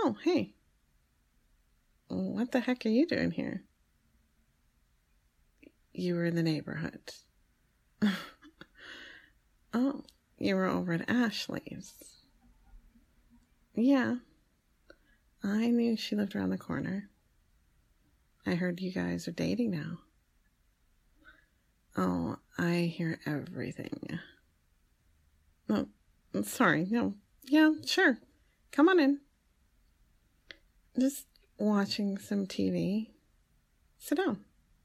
Oh, hey. What the heck are you doing here? You were in the neighborhood. Oh, you were over at Ashley's. Yeah. I knew she lived around the corner. I heard you guys are dating now. Oh, I hear everything. Oh, sorry. No. Yeah, sure. Come on in. Just watching some TV. Sit down.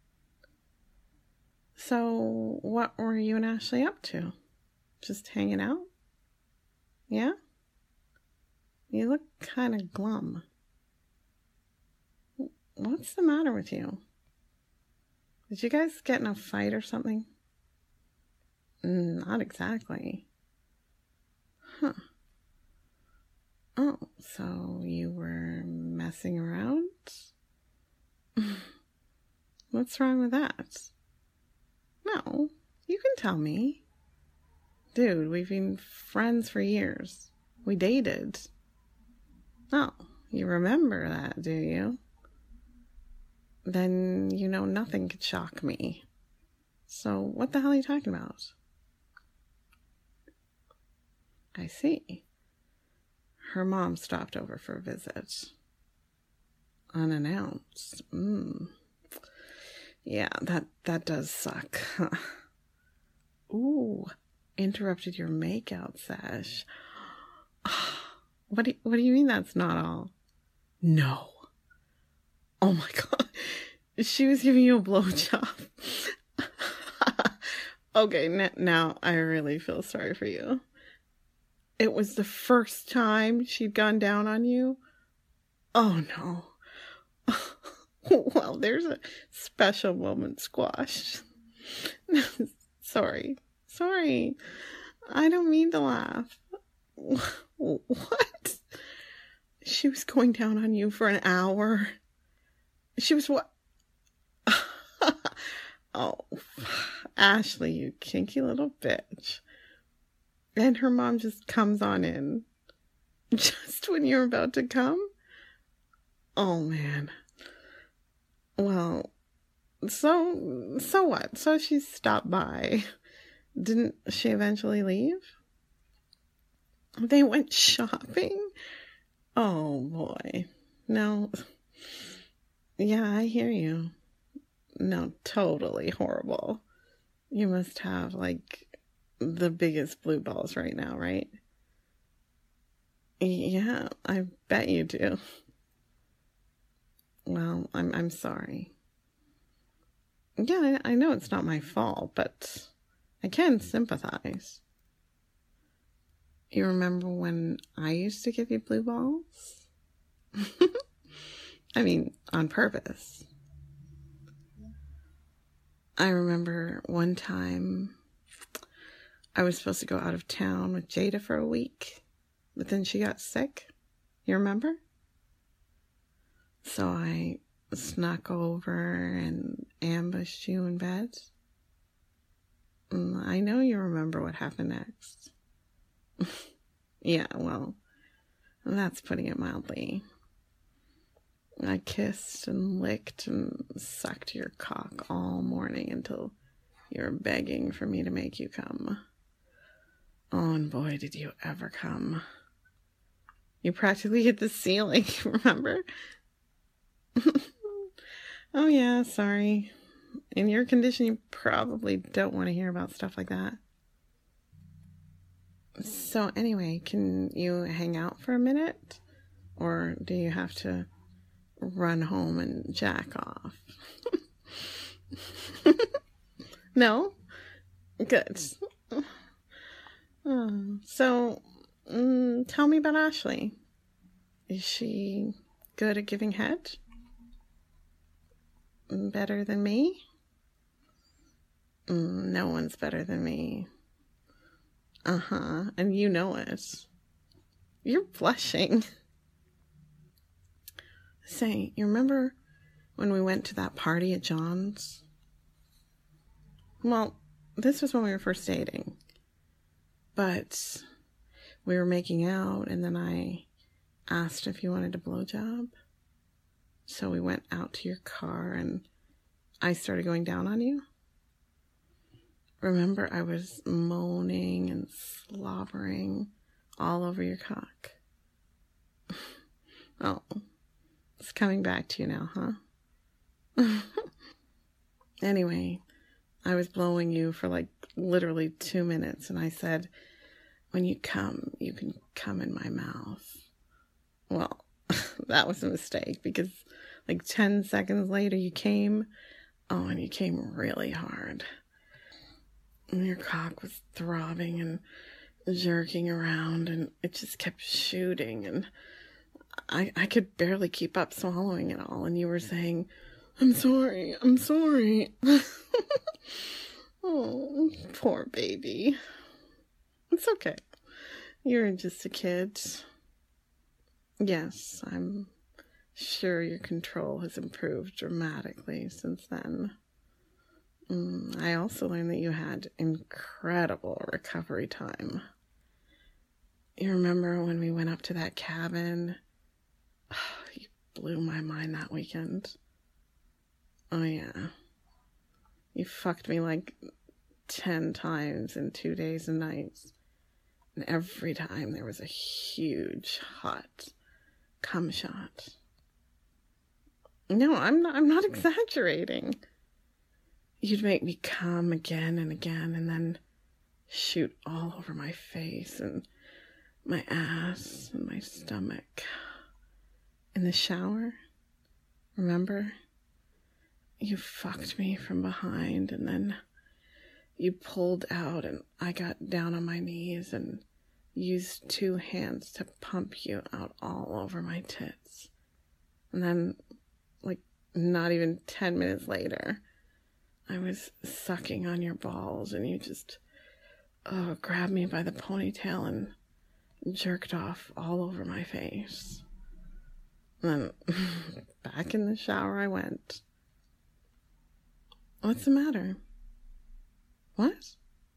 So, what were you and Ashley up to? Just hanging out? Yeah? You look kind of glum. What's the matter with you? Did you guys get in a fight or something? Not exactly. Huh. Oh, so you were messing around? What's wrong with that? No, you can tell me. Dude, we've been friends for years. We dated. Oh, you remember that, do you? Then you know nothing could shock me. So what the hell are you talking about? I see. Her mom stopped over for a visit. Unannounced. Yeah, that does suck. Ooh, interrupted your makeout sesh. What do you mean that's not all? No. Oh my god. She was giving you a blowjob. Okay, now I really feel sorry for you. It was the first time she'd gone down on you? Oh no. Well, there's a special moment squashed. Sorry. I don't mean to laugh. What? She was going down on you for an hour? She was what? Oh, Ashley, you kinky little bitch. And her mom just comes on in. Just when you're about to come? Oh, man. Well, so what? So she stopped by. Didn't she eventually leave? They went shopping? Oh, boy. No. Yeah, I hear you. No, totally horrible. You must have, like, the biggest blue balls right now, right? Yeah, I bet you do. Well, I'm sorry. Yeah, I know it's not my fault, but I can sympathize. You remember when I used to give you blue balls? I mean, on purpose. I remember one time I was supposed to go out of town with Jada for a week, but then she got sick. You remember? So I snuck over and ambushed you in bed. I know you remember what happened next. Yeah, well, that's putting it mildly. I kissed and licked and sucked your cock all morning until you were begging for me to make you come. Oh, and boy, did you ever come. You practically hit the ceiling, remember? Oh, yeah, sorry. In your condition, you probably don't want to hear about stuff like that. So anyway, can you hang out for a minute? Or do you have to run home and jack off? No? Good. So, tell me about Ashley. Is she good at giving head? Better than me? No one's better than me. And you know it. You're blushing. Say, you remember when we went to that party at John's? Well, this was when we were first dating. But we were making out, and then I asked if you wanted a blowjob. So we went out to your car and I started going down on you. Remember, I was moaning and slobbering all over your cock. Oh, it's coming back to you now, huh? Anyway, I was blowing you for like literally 2 minutes, and I said, when you come, you can come in my mouth. Well, that was a mistake, because like 10 seconds later you came. Oh, and you came really hard. And your cock was throbbing and jerking around, and it just kept shooting, and I could barely keep up swallowing it all, and you were saying, I'm sorry. Oh, poor baby. It's okay. You're just a kid. Yes, I'm sure your control has improved dramatically since then. I also learned that you had incredible recovery time. You remember when we went up to that cabin? You blew my mind that weekend. Oh yeah. You fucked me like 10 times in 2 days and nights. And every time there was a huge, hot cum shot. No, I'm not exaggerating. You'd make me come again and again, and then shoot all over my face and my ass and my stomach. In the shower, remember? You fucked me from behind, and then you pulled out, and I got down on my knees and used 2 hands to pump you out all over my tits. And then, like, not even 10 minutes later, I was sucking on your balls, and you just grabbed me by the ponytail and jerked off all over my face. And then back in the shower I went. What's the matter? What?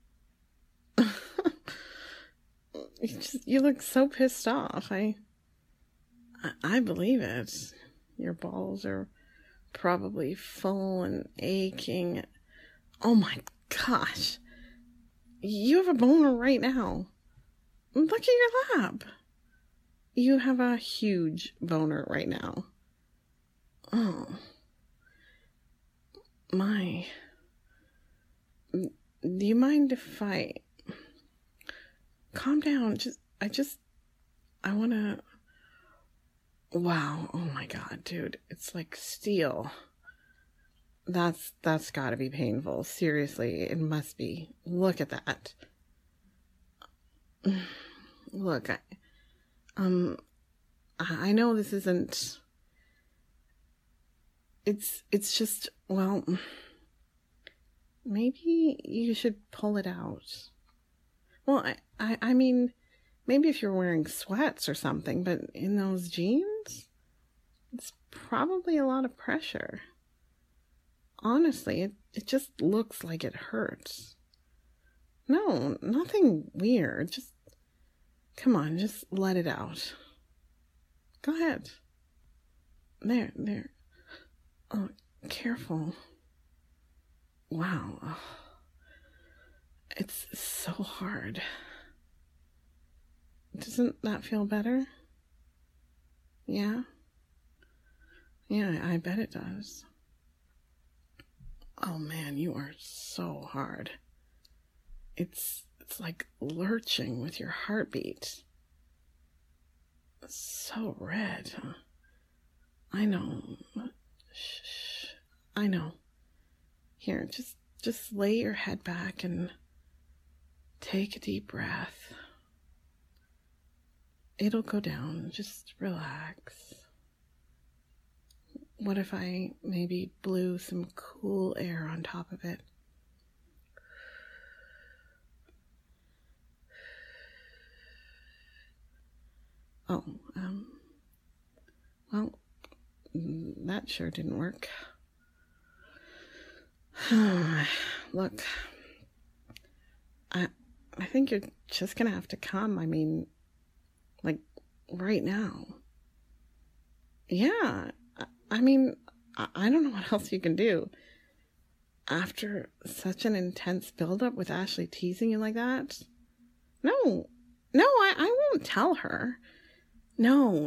You look so pissed off. I believe it. Your balls are probably full and aching. Oh my gosh. You have a boner right now. Look at your lap. You have a huge boner right now. Oh. My. Do you mind if I... Calm down. I want to... Wow. Oh my God, dude. It's like steel. That's gotta be painful. Seriously, it must be. Look at that. Look, I know this isn't... It's just, well... Maybe you should pull it out. Well, I mean, maybe if you're wearing sweats or something, but in those jeans, it's probably a lot of pressure. Honestly, it just looks like it hurts. No, nothing weird. Just, come on, just let it out. Go ahead. There. Oh, careful. Wow. Oh, it's so hard. Doesn't that feel better? Yeah? Yeah, I bet it does. Oh man, you are so hard. It's like lurching with your heartbeat. It's so red. I know. Shh. I know. Here, just lay your head back and take a deep breath. It'll go down. Just relax. What if I maybe blew some cool air on top of it? Oh, well, that sure didn't work. Look, I think you're just gonna have to come. I mean, like, right now. Yeah. I mean, I don't know what else you can do. After such an intense buildup with Ashley teasing you like that? No. No, I won't tell her. No.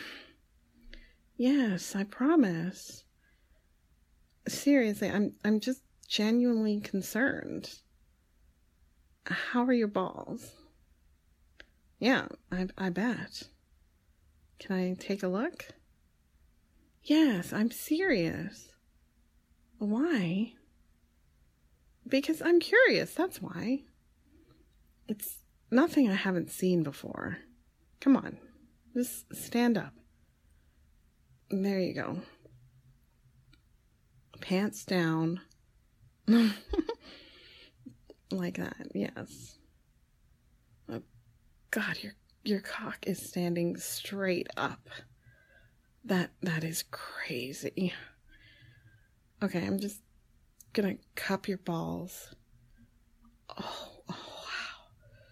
Yes, I promise. Seriously, I'm just genuinely concerned. How are your balls? Yeah, I bet. Can I take a look? Yes, I'm serious. Why? Because I'm curious, that's why. It's nothing I haven't seen before. Come on, just stand up. There you go. Pants down. Like that, yes. Oh, God, your cock is standing straight up. That is crazy. Okay, I'm just gonna cup your balls. Oh, wow.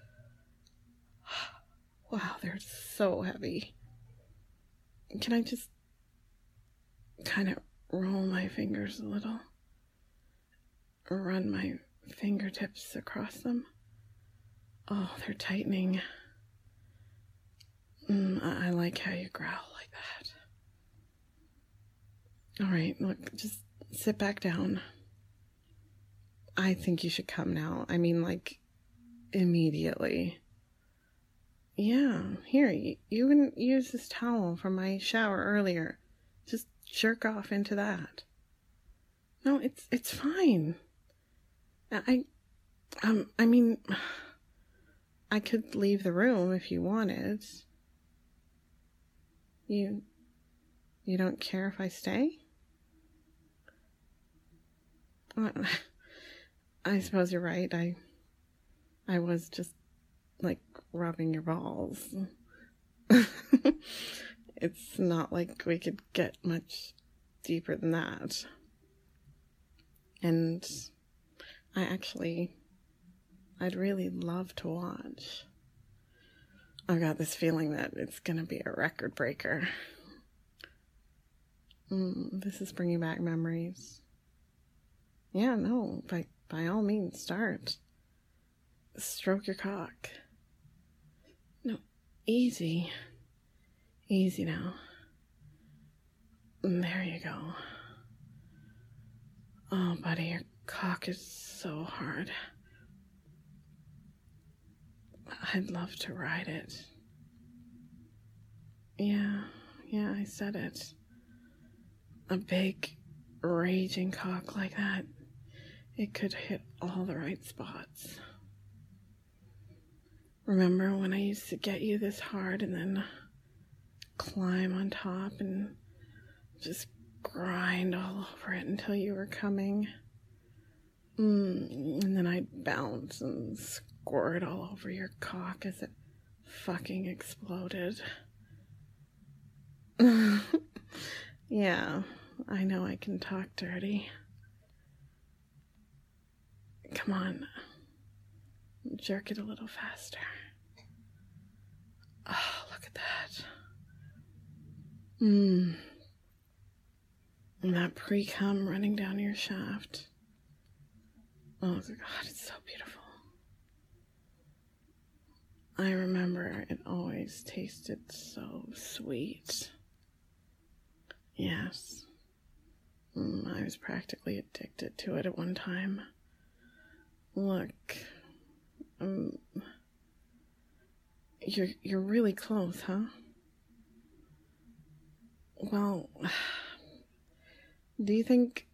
Wow, they're so heavy. Can I just kind of roll my fingers a little? Or run my fingertips across them? Oh, they're tightening. I like how you growl like that. All right, look, just sit back down. I think you should come now. I mean, like, immediately. Yeah, here, you can use this towel from my shower earlier. Just jerk off into that. No, it's fine. I mean, I could leave the room if you wanted. You don't care if I stay? I suppose you're right. I was just, like, rubbing your balls. It's not like we could get much deeper than that. And I'd really love to watch. I've got this feeling that it's gonna be a record breaker. This is bringing back memories. Yeah, no, by all means, start. Stroke your cock. No, easy. Easy now. There you go. Oh, buddy, your cock is so hard. I'd love to ride it. Yeah, I said it. A big, raging cock like that, it could hit all the right spots. Remember when I used to get you this hard and then climb on top and just grind all over it until you were coming? And then I'd bounce and squirt all over your cock as it fucking exploded. Yeah, I know I can talk dirty. Come on. Jerk it a little faster. Oh, look at that. And that pre-cum running down your shaft. Oh, God, it's so beautiful. I remember it always tasted so sweet. Yes. I was practically addicted to it at one time. Look. You're really close, huh? Well, do you think...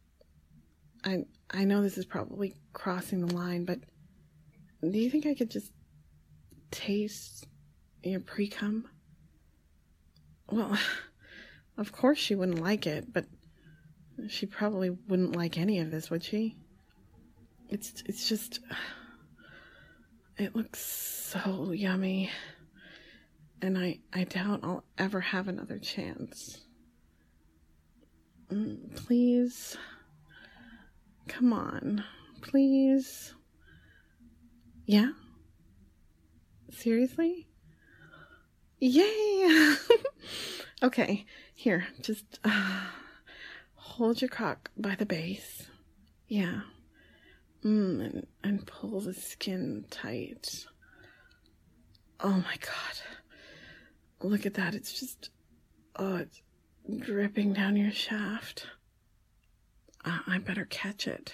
I know this is probably crossing the line, but do you think I could just taste your pre-cum? Well, of course she wouldn't like it, but she probably wouldn't like any of this, would she? It's just... It looks so yummy. And I doubt I'll ever have another chance. Please... Come on, please. Yeah? Seriously? Yay! Okay, here, just hold your cock by the base. Yeah. And pull the skin tight. Oh my god. Look at that. It's just, it's dripping down your shaft. I better catch it.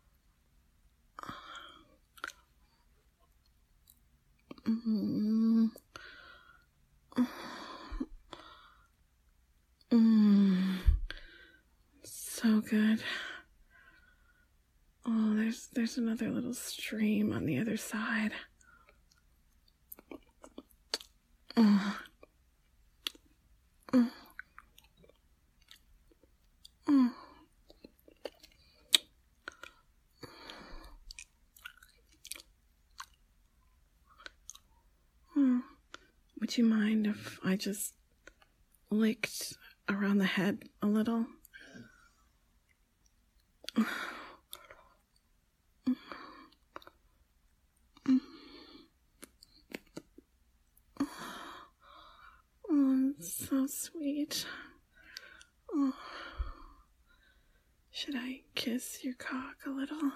So good. Oh, there's another little stream on the other side. Would you mind if I just licked around the head a little? Oh, it's so sweet. Oh. Should I kiss your cock a little?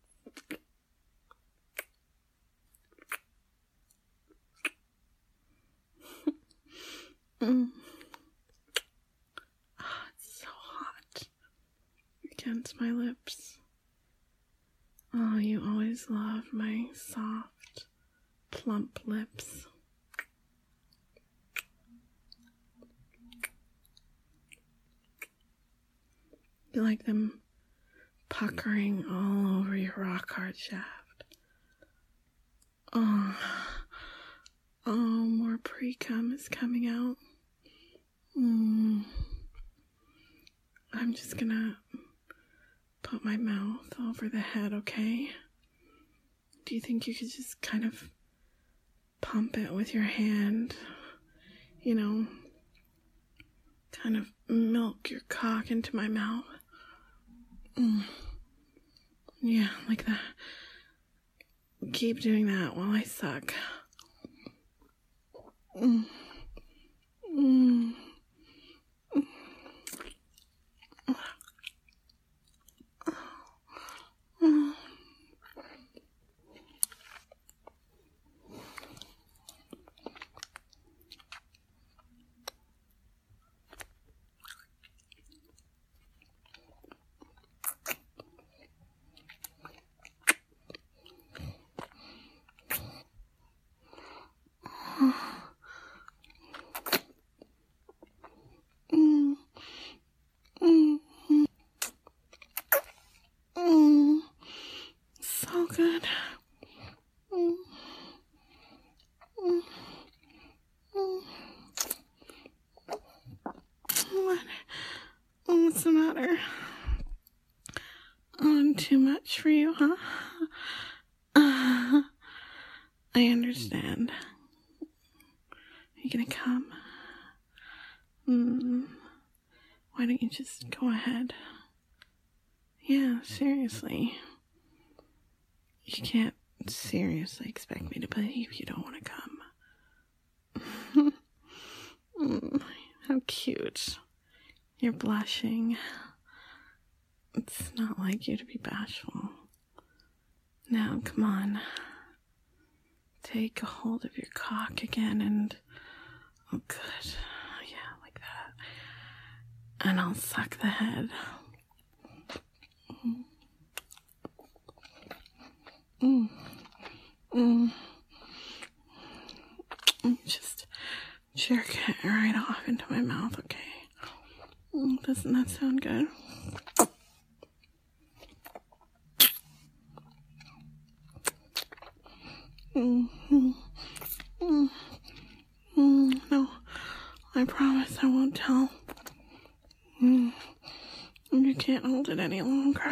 Oh, it's so hot against my lips. Oh, you always love my soft, plump lips. You like them puckering all over your rock hard shaft. Oh, more pre-cum is coming out. I'm just gonna put my mouth over the head, okay? Do you think you could just kind of pump it with your hand? You know, kind of milk your cock into my mouth. Yeah, like that. Keep doing that while I suck. So good. What's the matter? Too much for you, huh? I understand. Are you gonna come? Why don't you just go ahead? Yeah, seriously. You can't seriously expect me to believe you don't want to come. How cute. You're blushing. It's not like you to be bashful. Now, come on. Take a hold of your cock again and... Oh, good. Yeah, like that. And I'll suck the head. Just jerk it right off into my mouth, okay? Doesn't that sound good? No, I promise I won't tell. You can't hold it any longer.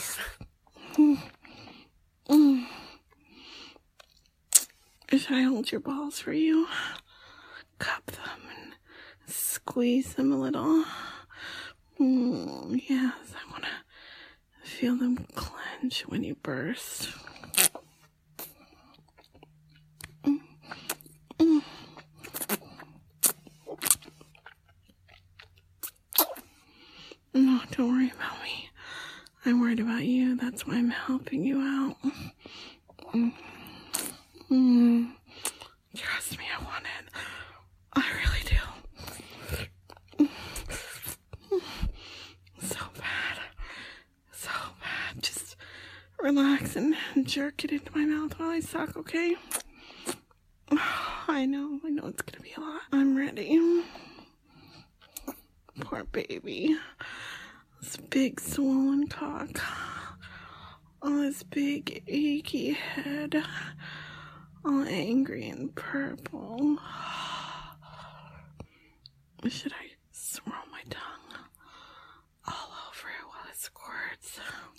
Should I hold your balls for you? Cup them and squeeze them a little. Yes, I want to feel them clench when you burst. No, don't worry about me. I'm worried about you. That's why I'm helping you out. Trust me, I want it. I really do. So bad. So bad. Just relax and jerk it into my mouth while I suck, okay? I know it's gonna be a lot. I'm ready. Poor baby. This big swollen cock. Oh, this big achy head. All angry and purple. Should I swirl my tongue all over it while it squirts?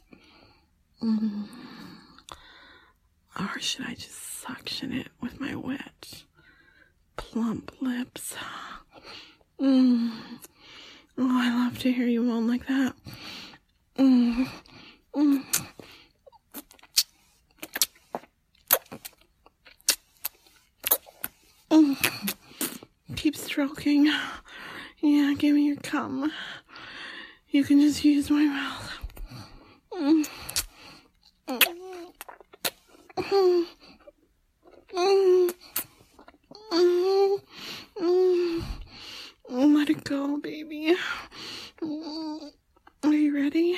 Or should I just suction it with my wet, plump lips? Oh, I love to hear you moan like that. Keep stroking. Yeah, give me your cum. You can just use my mouth. Let it go, baby. Are you ready?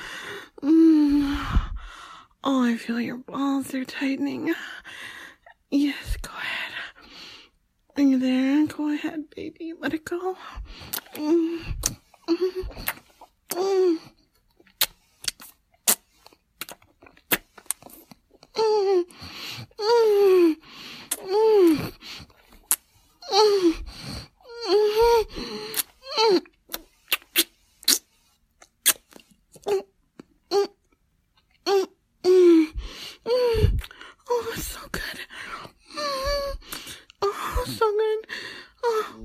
Oh, I feel your balls are tightening. Yes, go ahead. Are you there? Go ahead, baby. Let it go. Oh, it's so good. Oh, so good. Oh.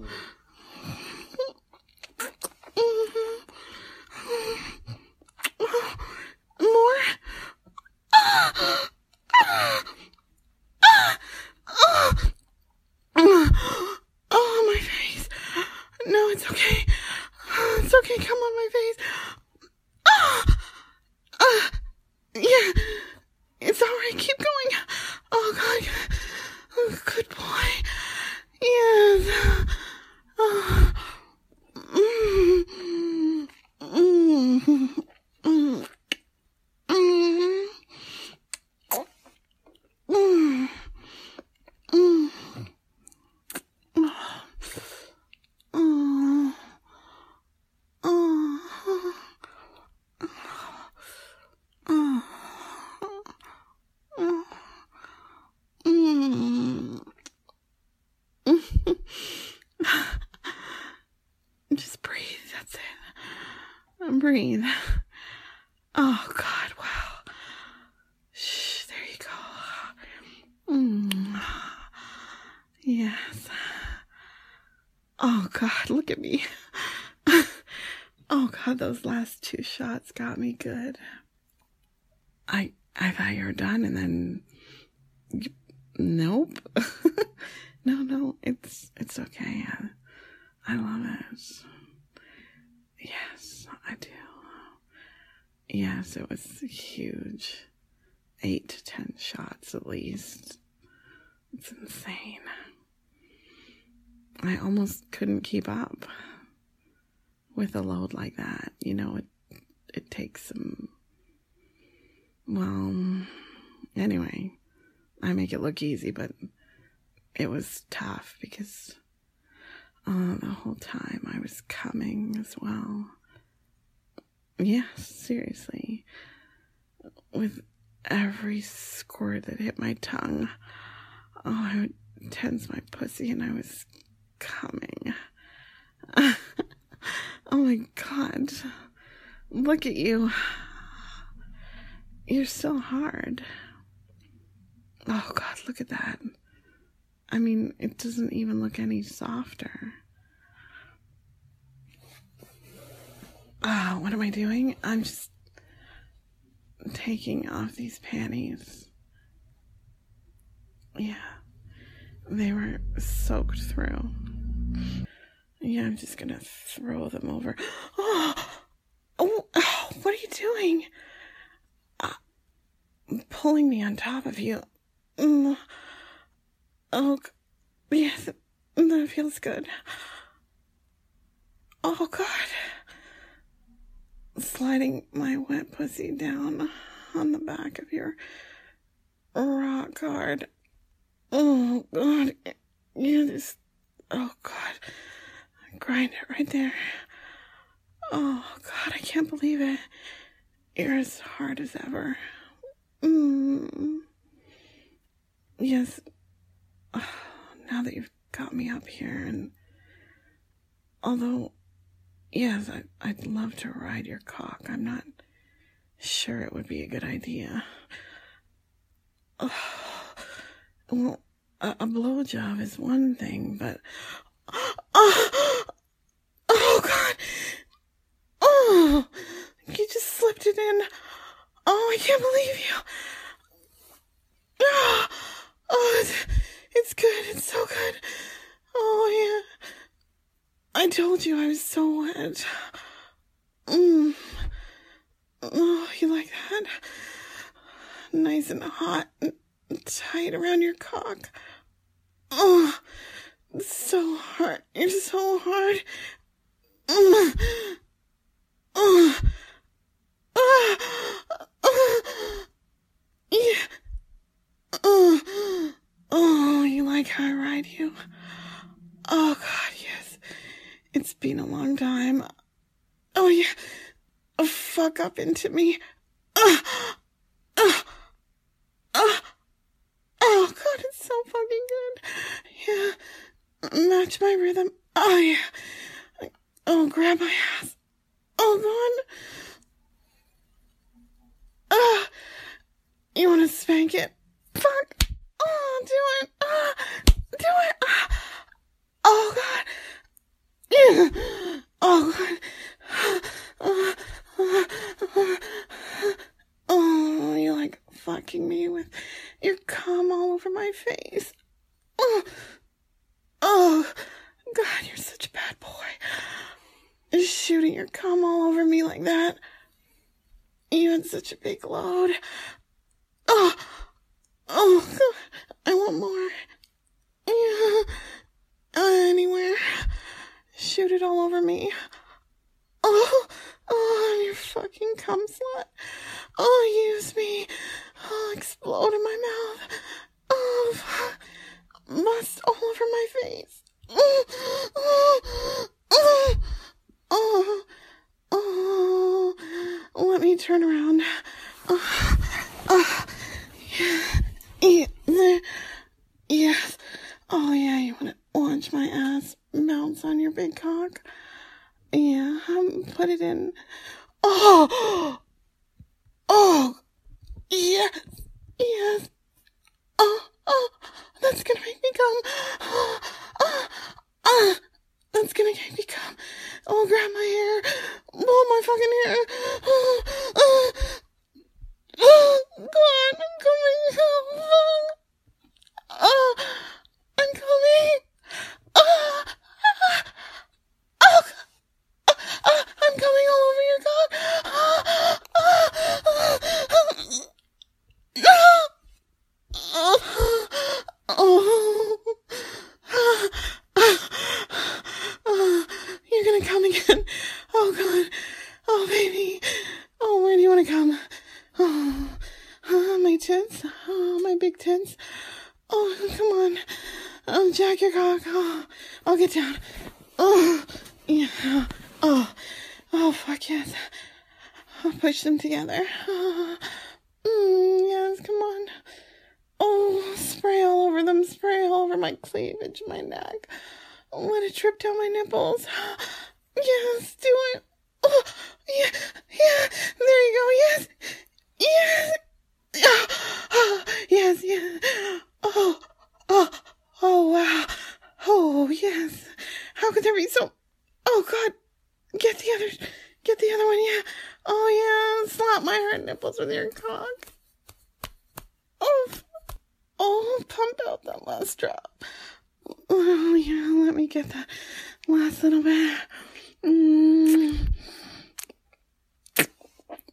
More. Oh, my face. No, it's okay. It's okay. Come on my face. Yeah. It's alright. Keep going. Oh, God. Oh, good boy. Yes. Oh. Just breathe. That's it. Breathe. Oh, God. Wow. Shh. There you go. Yes. Oh, God. Look at me. Oh, God. Those last 2 shots got me good. I thought you were done, and then nope. No, it's okay. I love it. Yes, I do. Yes, it was huge. 8 to 10 shots at least. It's insane. I almost couldn't keep up with a load like that. You know, it takes some. Well, anyway, I make it look easy, but it was tough because the whole time I was coming as well. Yes, seriously. With every squirt that hit my tongue, I would tense my pussy and I was coming. Oh my God. Look at you. You're so hard. Oh, God, look at that. I mean, it doesn't even look any softer. What am I doing? I'm just taking off these panties. Yeah. They were soaked through. Yeah, I'm just gonna throw them over. Oh! What are you doing? Pulling me on top of you. Oh, yes, that feels good. Oh, God. Sliding my wet pussy down on the back of your rock hard. Oh, God. You just... Oh, God. Grind it right there. Oh, God, I can't believe it. You're as hard as ever. Yes. Oh, now that you've got me up here, and although, yes, I'd love to ride your cock, I'm not sure it would be a good idea. Oh, well, a blowjob is one thing, but... Oh, God! Oh, you just slipped it in. Oh, I can't believe you. Oh, it's good. It's so good. Oh, yeah. I told you I was so wet. Oh, you like that? Nice and hot and tight around your cock. Oh, it's so hard. You're so hard. Yeah. Oh, you like how I ride you? Oh, God, yes. It's been a long time. Oh, yeah. Fuck up into me. Oh, God, it's so fucking good. Yeah. Match my rhythm. Oh, yeah. Oh, grab my ass. Oh, God. You want to spank it? Fuck. Oh, do it. Do it. Oh, God. Yeah. Oh, God. Oh, you like fucking me with your cum all over my face. Oh, God, you're such a bad boy. Shooting your cum all over me like that. You had such a big load. Oh, God, I want more. Yeah, anywhere. Shoot it all over me. Oh, you fucking cum slut. Oh, use me. Oh, explode in my mouth. Oh, fuck. Must all over my face. Let me turn around. Yes. Oh, yeah, you want to watch my ass bounce on your big cock? Yeah, put it in. Oh, yes. Oh, that's gonna make me come. That's gonna make me come. Oh, grab my hair. Pull my fucking hair. God, I'm coming. I'm coming. I'm coming all over your cock. You're gonna come again. Oh, God. Oh, baby. Oh, where do you want to come? Oh, my tits. Oh, my big tits. Oh, come on. Oh, jack your cock. Oh, I'll get down. Oh, yeah. Oh, fuck yes. I'll push them together. Yes, come on. Oh, spray all over them. Spray all over my cleavage, my neck. Let it drip down my nipples. Yes, do it. Oh, yeah. There you go. Yes. Yes. Oh, wow. Oh, yes. How could there be so... Oh, God. Get the other one, yeah. Oh, yeah. Slap my hard nipples with your cock. Oh, pump out that last drop. Oh, yeah. Let me get that last little bit.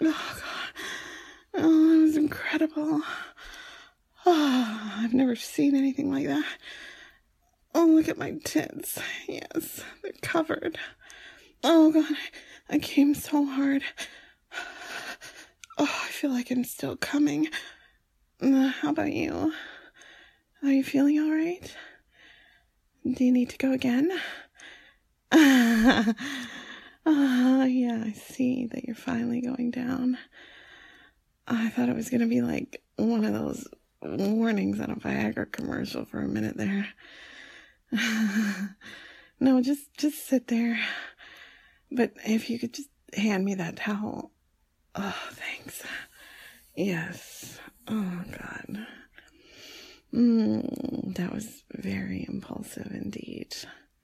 Oh, God. Oh, that was incredible. Oh, I've never seen anything like that. Oh, look at my tits. Yes, they're covered. Oh, God, I came so hard. Oh, I feel like I'm still coming. How about you? Are you feeling all right? Do you need to go again? Yeah, I see that you're finally going down. I thought it was going to be like one of those warnings on a Viagra commercial for a minute there. No, just sit there. But if you could just hand me that towel. Oh, thanks. Yes. Oh, God. That was very impulsive indeed.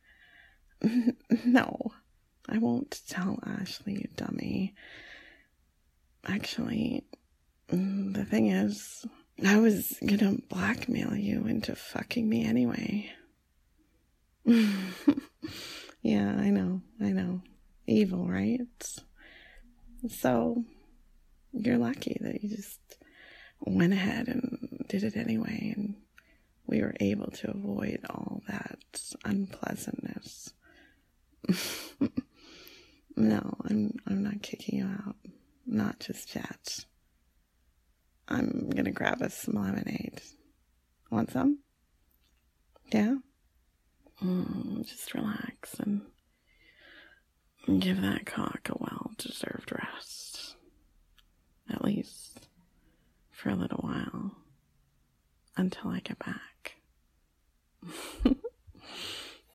No, I won't tell Ashley, you dummy. Actually, the thing is, I was gonna blackmail you into fucking me anyway. Yeah, I know. Evil, right? So, you're lucky that you just went ahead and did it anyway, and we were able to avoid all that unpleasantness. No, I'm not kicking you out. Not just yet. I'm gonna grab us some lemonade. Want some? Yeah? Just relax and give that cock a well-deserved rest. At least for a little while. Until I get back.